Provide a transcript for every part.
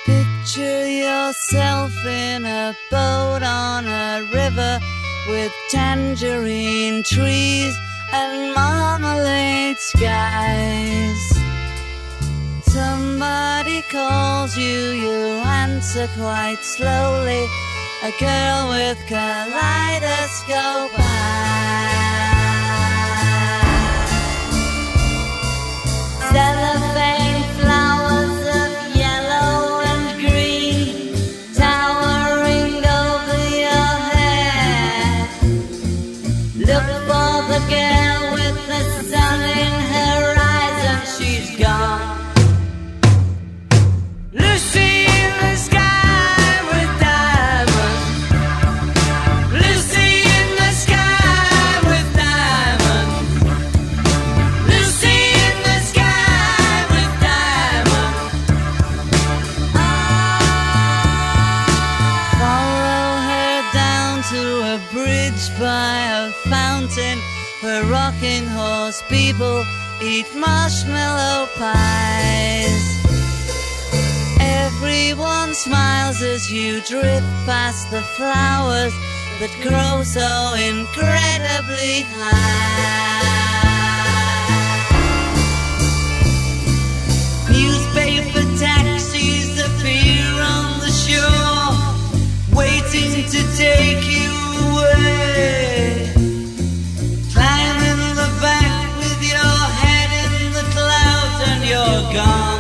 Picture yourself in a boat on a river with tangerine trees and marmalade skies. Somebody calls you, you answer quite slowly. A girl with kaleidoscope eyes. Cellophane flowers of yellow and green towering over your head. Look for the girl with the sun in her eyes and she's gone. Lucy in the sky with diamonds. Lucy in the sky with diamonds. Lucy in the sky with diamonds. Follow her down to a bridge by a fountain where rocking horse people eat marshmallow pies. Everyone smiles as you drift past the flowers that grow so incredibly high. Newspaper taxis appear on the shore, waiting to take you away. Climb in the back with your head in the clouds and you're gone.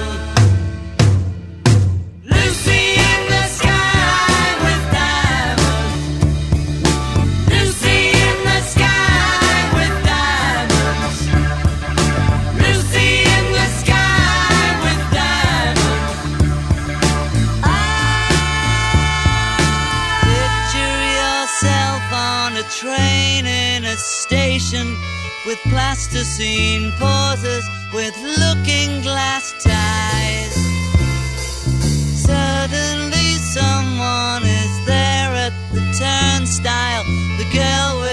Lucy in the sky with diamonds. Lucy in the sky with diamonds. Lucy in the sky with diamonds. Picture yourself on a train in a station with plasticine pauses with looking glass ties. Suddenly someone is there at the turnstile, the girl with